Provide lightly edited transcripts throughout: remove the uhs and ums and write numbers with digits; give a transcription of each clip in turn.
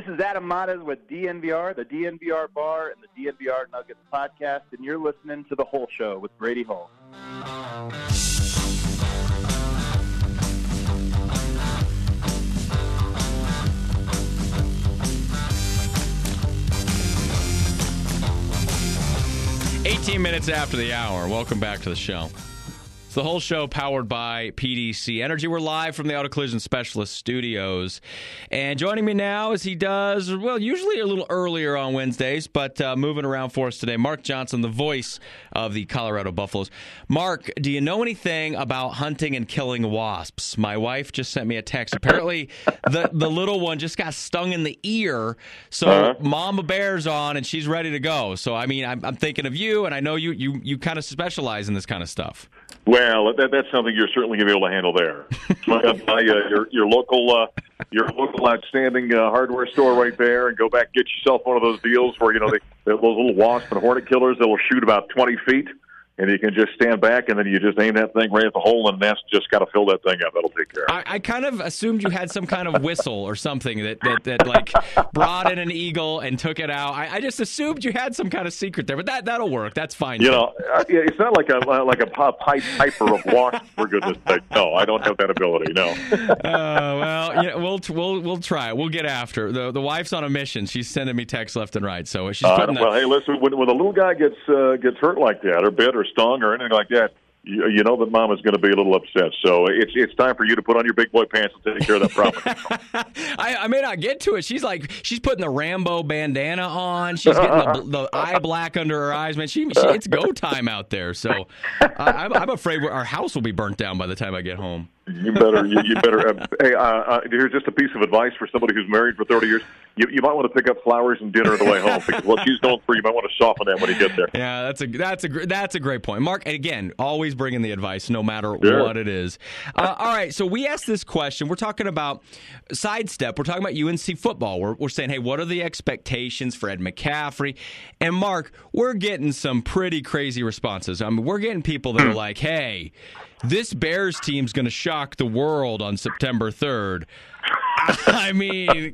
is Adam Matas with DNVR, the DNVR Bar, and the DNVR Nuggets podcast, and you're listening to The Whole Show with Brady Hall. Minutes after the hour. Welcome back to the show. It's The Whole Show powered by PDC Energy. We're live from the Auto Collision Specialist Studios. And joining me now as he does, well, usually a little earlier on Wednesdays, but moving around for us today, Mark Johnson, the voice of the Colorado Buffaloes. Mark, do you know anything about hunting and killing wasps? My wife just sent me a text. Apparently, the little one just got stung in the ear, so Mama Bear's on, and she's ready to go. So, I mean, I'm thinking of you, and I know you kind of specialize in this kind of stuff. Well, that's something you're certainly going to be able to handle there. Your local outstanding hardware store right there, and go back and get yourself one of those deals where those little wasp and hornet killers that will shoot about 20 feet. And you can just stand back, and then you just aim that thing right at the hole, and that's just got to fill that thing up. That'll take care of it. I kind of assumed you had some kind of whistle or something that like brought in an eagle and took it out. I just assumed you had some kind of secret there, but that'll work. That's fine. It's not like a piper of wasps, for goodness sake. No, I don't have that ability. No. We'll try it. We'll get after it. The wife's on a mission. She's sending me texts left and right. So she's putting well, hey, listen. When a little guy gets hurt like that, or bit, or stung, or anything like that, you know that Mama's going to be a little upset. So it's time for you to put on your big boy pants and take care of that problem. I may not get to it. She's putting the Rambo bandana on. She's getting the eye black under her eyes. Man, it's go time out there. So I'm afraid our house will be burnt down by the time I get home. You better. Hey, here's just a piece of advice for somebody who's married for 30 years. You might want to pick up flowers and dinner on the way home, because what she's going through, you might want to soften that when you get there. Yeah, that's a great point, Mark. Again, always bringing the advice, no matter what it is. All right, so we asked this question. We're talking about sidestep. We're talking about UNC football. We're saying, hey, what are the expectations for Ed McCaffrey? And Mark, we're getting some pretty crazy responses. I mean, we're getting people that are like, hey, this Bears team's going to shock the world on September 3rd. I mean,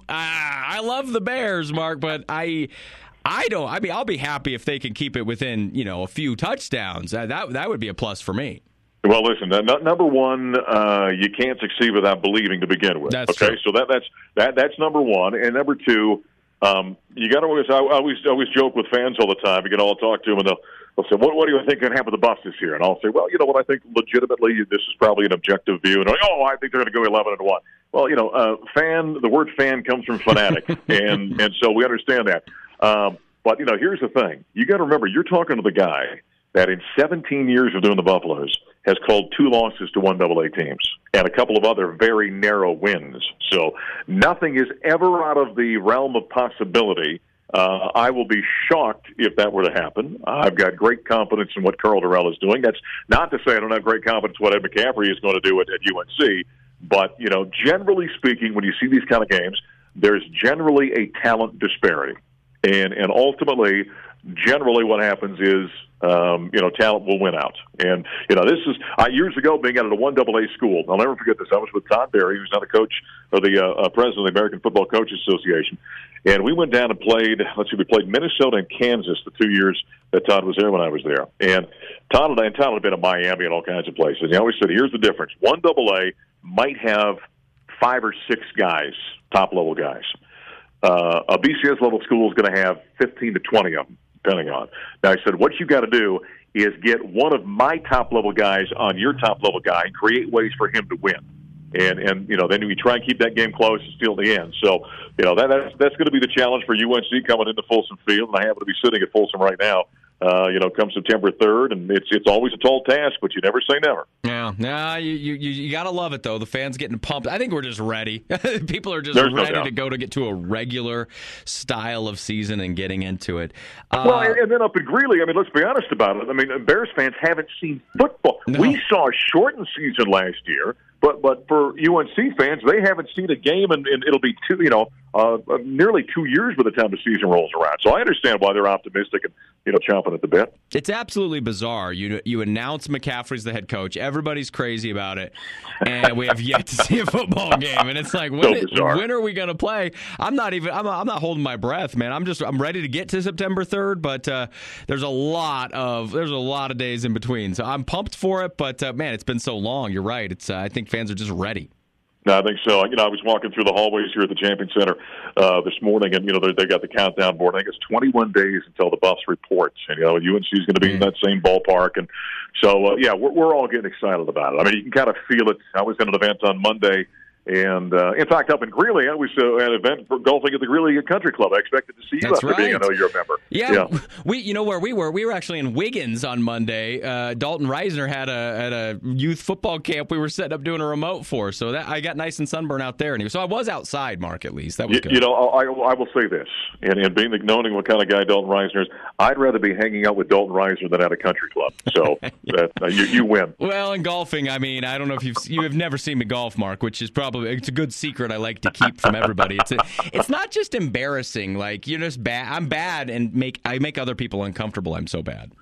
I love the Bears, Mark, but I don't. I mean, I'll be happy if they can keep it within, a few touchdowns. That would be a plus for me. Well, listen. Number one, you can't succeed without believing to begin with. That's true. So that's number one, and number two, you got to always. I always joke with fans all the time. You can all talk to them, and they'll say, "What do you think can happen with the Buffs this year?" And I'll say, "Well, you know what? I think legitimately, this is probably an objective view." And I think they're going to go 11-1. Well, the word fan comes from fanatic, and so we understand that. But here's the thing: you got to remember, you're talking to the guy that in 17 years of doing the Buffaloes has called 2 losses to 1 AA teams and a couple of other very narrow wins. So nothing is ever out of the realm of possibility. I will be shocked if that were to happen. I've got great confidence in what Carl Durrell is doing. That's not to say I don't have great confidence in what Ed McCaffrey is going to do at UNC. But, generally speaking, when you see these kind of games, there's generally a talent disparity. And ultimately, generally what happens is, talent will win out. And, this is years ago being out at a 1 AA school. I'll never forget this. I was with Todd Berry, who's now the coach of the president of the American Football Coaches Association. And we went down and played Minnesota and Kansas the 2 years that Todd was there when I was there. And Todd had been in Miami and all kinds of places. And he always said, here's the difference. 1 AA might have 5 or 6 guys, top-level guys. A BCS level school is going to have 15 to 20 of them, depending on. Now, I said, what you got to do is get one of my top-level guys on your top-level guy and create ways for him to win. And then we try and keep that game close until the end. So, that's going to be the challenge for UNC coming into Folsom Field. And I happen to be sitting at Folsom right now. Come September 3rd, and it's always a tall task, but you never say never. Yeah, you gotta love it though. The fans getting pumped. I think we're just ready. People are just There's ready no to get to a regular style of season and getting into it. And then up in Greeley, let's be honest about it. Bears fans haven't seen football. No. We saw a shortened season last year, but for UNC fans, they haven't seen a game, and it'll be nearly 2 years by the time the season rolls around. So I understand why they're optimistic and chomping at the bit. It's absolutely bizarre. You announce McCaffrey's the head coach. Everybody's crazy about it, and we have yet to see a football game. And it's like, when are we going to play? I'm not holding my breath, man. I'm ready to get to September 3rd, but there's a lot of days in between. So I'm pumped for it, but man, it's been so long. You're right. I think fans are just ready. No, I think so. I was walking through the hallways here at the Champion Center this morning, and they got the countdown board. I think it's 21 days until the Buffs reports, and UNC is going to be in that same ballpark, and so we're all getting excited about it. I mean, you can kind of feel it. I was at an event on Monday. And, in fact, up in Greeley, I was at an event for golfing at the Greeley Country Club. I expected to see you after being, I know you're a member. Yeah. Where we were? We were actually in Wiggins on Monday. Dalton Reisner had a youth football camp we were setting up doing a remote for. So I got nice and sunburned out there. So I was outside, Mark, at least. That was good. I will say this, and knowing what kind of guy Dalton Reisner is, I'd rather be hanging out with Dalton Reisner than at a country club. So you win. Well, in golfing, I mean, I don't know if you have never seen me golf, Mark, which is probably it's a good secret I like to keep from everybody. It's not just embarrassing. Like, you're just bad. I'm bad, and I make other people uncomfortable. I'm so bad.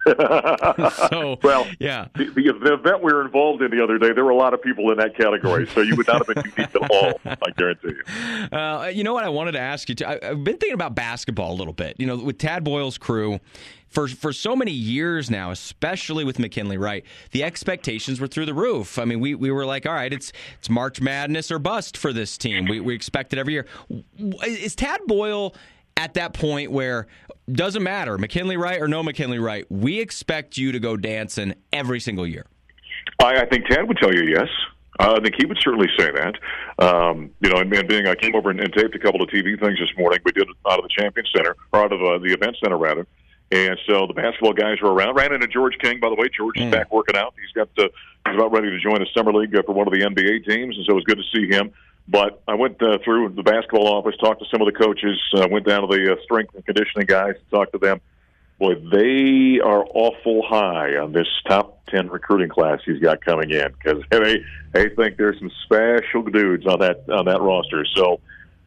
Yeah. The event we were involved in the other day, there were a lot of people in that category, so you would not have been unique at all. I guarantee you. You know what I wanted to ask you too? I've been thinking about basketball a little bit. With Tad Boyle's crew. For so many years now, especially with McKinley Wright, the expectations were through the roof. I mean, we were like, all right, it's March Madness or bust for this team. We expect it every year. Is Tad Boyle at that point where doesn't matter, McKinley Wright or no McKinley Wright, we expect you to go dancing every single year? I think Tad would tell you yes. I think he would certainly say that. And being I came over and taped a couple of TV things this morning. We did it out of the Champion Center, or out of the Event Center, rather. And so the basketball guys were around. Ran into George King, by the way. George is back working out. He's about ready to join the summer league for one of the NBA teams, and so it was good to see him. But I went through the basketball office, talked to some of the coaches, went down to the strength and conditioning guys, talked to them. Boy, they are awful high on this top 10 recruiting class he's got coming in, because they think there's some special dudes on that roster. So.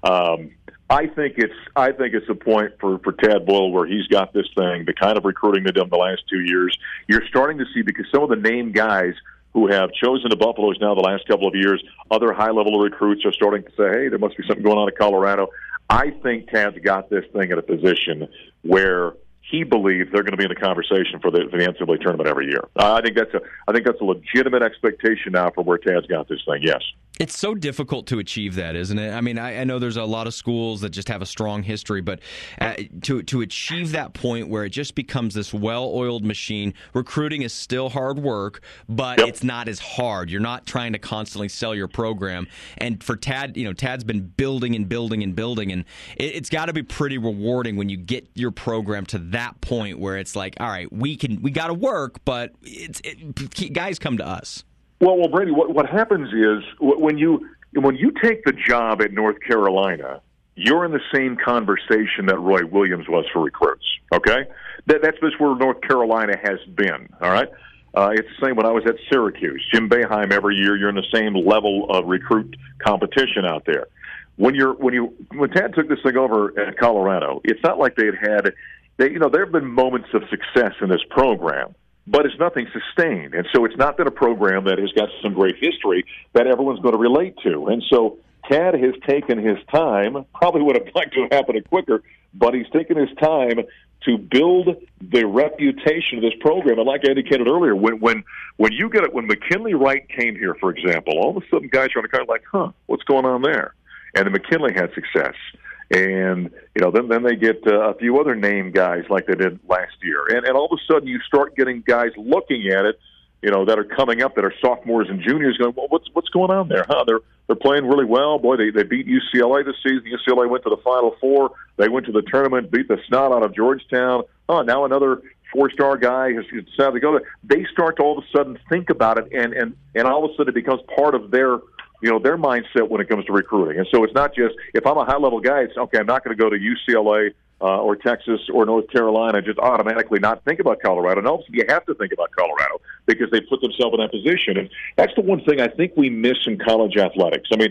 I think it's a point for Tad Boyle where he's got this thing, the kind of recruiting they've done the last 2 years. You're starting to see, because some of the named guys who have chosen the Buffaloes now the last couple of years, other high-level recruits are starting to say, hey, there must be something going on in Colorado. I think Tad's got this thing at a position where he believes they're going to be in the conversation for the NCAA tournament every year. I think that's a legitimate expectation now for where Tad's got this thing. Yes. It's so difficult to achieve that, isn't it? I mean, I know there's a lot of schools that just have a strong history, but to achieve that point where it just becomes this well-oiled machine, recruiting is still hard work, but it's not as hard. You're not trying to constantly sell your program. And for Tad, Tad's been building and building and building, and it's got to be pretty rewarding when you get your program to that point where it's like, all right, we got to work, but guys come to us. Well, Brady, what happens is when you take the job at North Carolina, you're in the same conversation that Roy Williams was for recruits. Okay, that's just where North Carolina has been. All right, it's the same when I was at Syracuse. Jim Boeheim, every year you're in the same level of recruit competition out there. When Tad took this thing over at Colorado, it's not like there have been moments of success in this program, but it's nothing sustained. And so it's not been a program that has got some great history that everyone's going to relate to. And so Tad has taken his time, probably would have liked to have happened quicker, but he's taken his time to build the reputation of this program. And like I indicated earlier, when McKinley Wright came here, for example, all of a sudden guys are on the card like, what's going on there? And then McKinley had success. And, then they get a few other name guys like they did last year. And all of a sudden you start getting guys looking at it, that are coming up that are sophomores and juniors going, well, what's going on there? They're playing really well. Boy, they beat UCLA this season. UCLA went to the Final Four. They went to the tournament, beat the snot out of Georgetown. Now another four-star guy has decided to go there. They start to all of a sudden think about it, and all of a sudden it becomes part of their mindset when it comes to recruiting. And so it's not just, if I'm a high-level guy, it's, okay, I'm not going to go to UCLA or Texas or North Carolina and just automatically not think about Colorado. And also you have to think about Colorado because they put themselves in that position. And that's the one thing I think we miss in college athletics. I mean,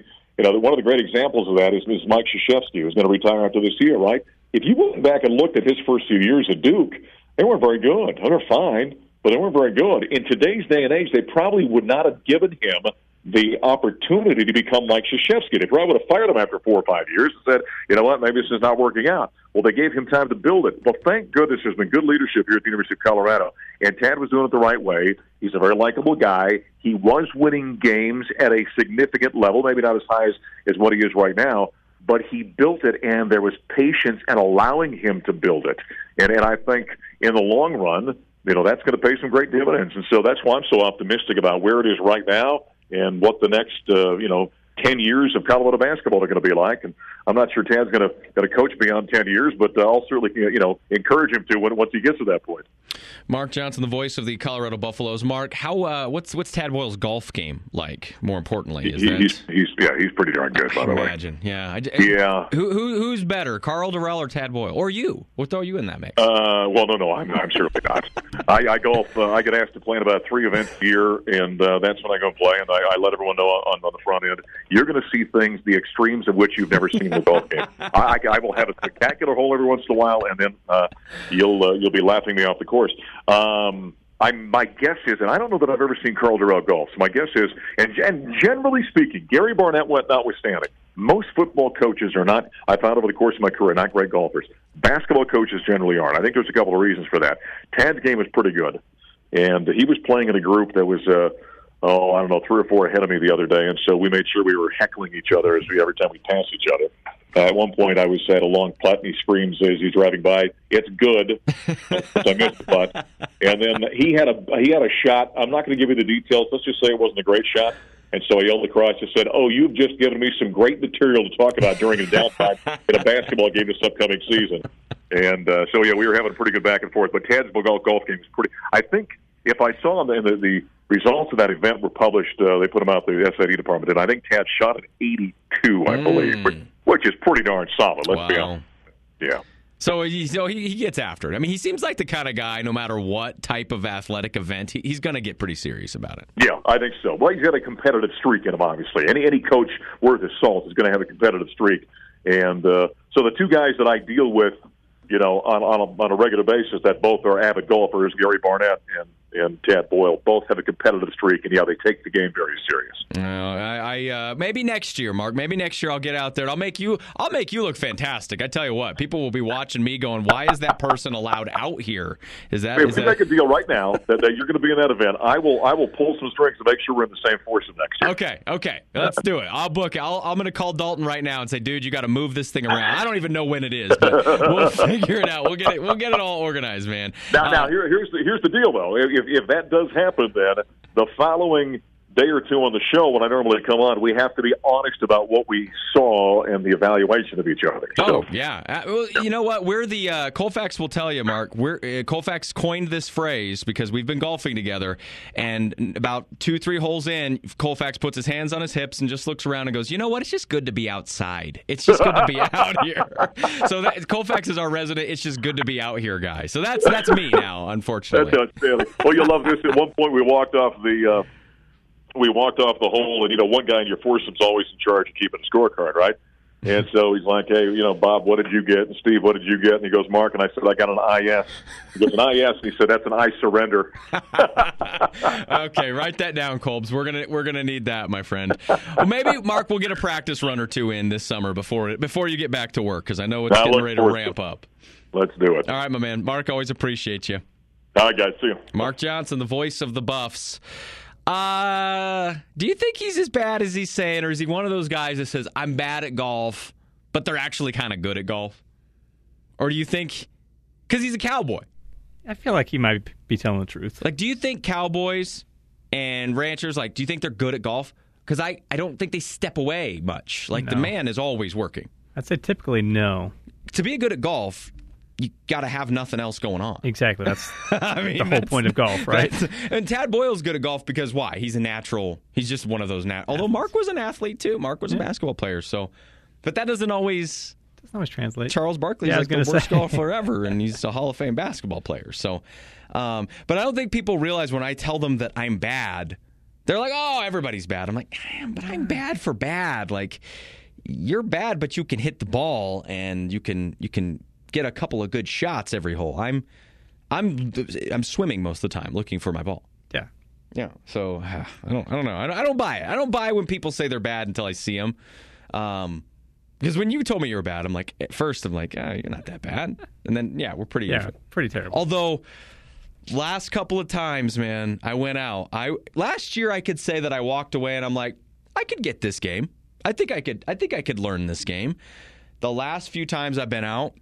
one of the great examples of that is Mike Krzyzewski, who's going to retire after this year, right? If you went back and looked at his first few years at Duke, they weren't very good. They were fine, but they weren't very good. In today's day and age, they probably would not have given him the opportunity to become like Krzyzewski. They probably would have fired him after 4 or 5 years and said, you know what, maybe this is not working out. Well, they gave him time to build it. Well, thank goodness there's been good leadership here at the University of Colorado, and Tad was doing it the right way. He's a very likable guy. He was winning games at a significant level, maybe not as high as what he is right now, but he built it, and there was patience and allowing him to build it. And I think in the long run, that's going to pay some great dividends. And so that's why I'm so optimistic about where it is right now and what the next, 10 years of Colorado basketball are going to be like. And I'm not sure Tad's going to coach beyond 10 years, but I'll certainly, encourage him to once he gets to that point. Mark Johnson, the voice of the Colorado Buffaloes. Mark, what's Tad Boyle's golf game like? More importantly, he's pretty darn good. By the way, imagine, yeah. Yeah. Who's better, Carl Durrell or Tad Boyle, or you? We'll throw you in that mix. Well, no, I'm certainly not. I golf. I get asked to play in about 3 events a year, and that's when I go play. And I let everyone know on the front end. You're going to see things, the extremes of which you've never seen in the golf game. I will have a spectacular hole every once in a while, and then you'll be laughing me off the course. My guess is, and I don't know that I've ever seen Carl Durrell golf, so my guess is, and generally speaking, Gary Barnett notwithstanding, most football coaches are not, I found over the course of my career, not great golfers. Basketball coaches generally aren't. I think there's a couple of reasons for that. Tad's game is pretty good, and he was playing in a group that was, 3 or 4 ahead of me the other day, and so we made sure we were heckling each other every time we passed each other. At one point, I was at a long putt, and he screams as he's driving by, "It's good!" I missed the putt, and then he had a shot. I'm not going to give you the details. Let's just say it wasn't a great shot. And so I yelled across and said, "Oh, you've just given me some great material to talk about during a downtime in a basketball game this upcoming season." And we were having a pretty good back and forth. But Tad's golf game is pretty. I think if I saw the results of that event were published, they put them out the SID department, and I think Tad shot at 82, I believe, which is pretty darn solid. Let's be honest. Yeah. So he gets after it. I mean, he seems like the kind of guy, no matter what type of athletic event, he's going to get pretty serious about it. Yeah, I think so. Well, he's got a competitive streak in him, obviously. Any coach worth his salt is going to have a competitive streak. And so the two guys that I deal with, on a regular basis that both are avid golfers, Gary Barnett and Tad Boyle, both have a competitive streak, and they take the game very serious. Maybe next year, Mark. Maybe next year I'll get out there. I'll make you look fantastic. I tell you what, people will be watching me going, "Why is that person allowed out here?" If we make a deal right now that you're going to be in that event, I will pull some strings to make sure we're in the same foursome next year. Okay, let's do it. I'll book it. I'm going to call Dalton right now and say, "Dude, you got to move this thing around." I don't even know when it is, but we'll figure it out. We'll get it all organized, man. Now here's the deal though. If that does happen, then the following day or two on the show, when I normally come on, we have to be honest about what we saw and the evaluation of each other. Oh, yeah. Well, you know what? We're the Colfax will tell you, Mark. Colfax coined this phrase because we've been golfing together, and about 2-3 holes in, Colfax puts his hands on his hips and just looks around and goes, "You know what? It's just good to be outside. It's just good to be out here." So Colfax is our resident. It's just good to be out here, guy. So that's me now, unfortunately. That's outstanding. Well, you'll love this. At one point, we walked off the hole, and one guy in your foursome's always in charge of keeping a scorecard, right? And so he's like, "Hey, Bob, what did you get?" And Steve, "What did you get?" And he goes, "Mark," and I said, "I got an IS." He goes, "An IS?" And he said, "That's an I surrender." Okay, write that down, Colbs. We're gonna need that, my friend. Well, maybe Mark will get a practice run or two in this summer before you get back to work, because I know it's getting ready to ramp up. Let's do it. All right, my man. Mark, always appreciate you. All right, guys. See you. Mark Johnson, the voice of the Buffs. Do you think he's as bad as he's saying, or is he one of those guys that says, "I'm bad at golf," but they're actually kind of good at golf? Or do you think, because he's a Cowboy? I feel like he might be telling the truth. Like, do you think Cowboys and ranchers, do you think they're good at golf? Because I don't think they step away much. The man is always working. I'd say typically no. To be good at golf, you got to have nothing else going on. Exactly. That's the whole point of golf, right? And Tad Boyle's good at golf because why? He's a natural. He's just one of those although Mark was an athlete too. Mark was a basketball player. So, but that doesn't always translate. Charles Barkley's the worst golfer ever, and he's a Hall of Fame basketball player. So, but I don't think people realize when I tell them that I'm bad, They're like, oh, everybody's bad. I'm like, but I'm bad for bad. Like, you're bad, but you can hit the ball and you can get a couple of good shots every hole. I'm swimming most of the time looking for my ball. Yeah. Yeah. So I don't know. I don't buy it. I don't buy when people say they're bad until I see them. Because when you told me you were bad, I'm like, at first I'm like, you're not that bad. And then, we're pretty terrible. Although, last couple of times, man, I went out. Last year I could say that I walked away and I'm like, I could get this game. I think I could learn this game. The last few times I've been out,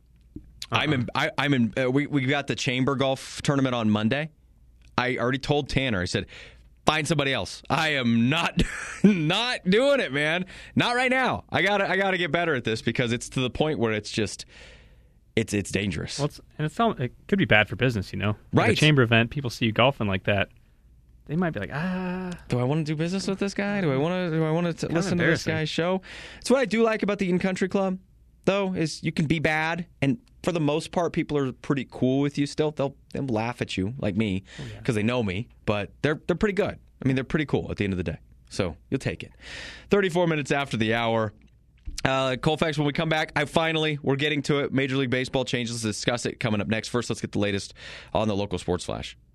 we got the chamber golf tournament on Monday. I already told Tanner, I said, find somebody else. I am not doing it, man. Not right now. I gotta get better at this because it's to the point where it's just it's dangerous. Well, it could be bad for business, Like right. a chamber event, people see you golfing like that. They might be like, do I want to do business with this guy? Do I want to listen to this guy's show? It's what I do like about the Eaton Country Club, though, is you can be bad, and for the most part, people are pretty cool with you still. They'll laugh at you, like me, because they know me, but they're pretty good. I mean, they're pretty cool at the end of the day. So you'll take it. 34 minutes after the hour. Colfax, when we come back, we're getting to it. Major League Baseball changes. Let's discuss it coming up next. First, let's get the latest on the local sports flash.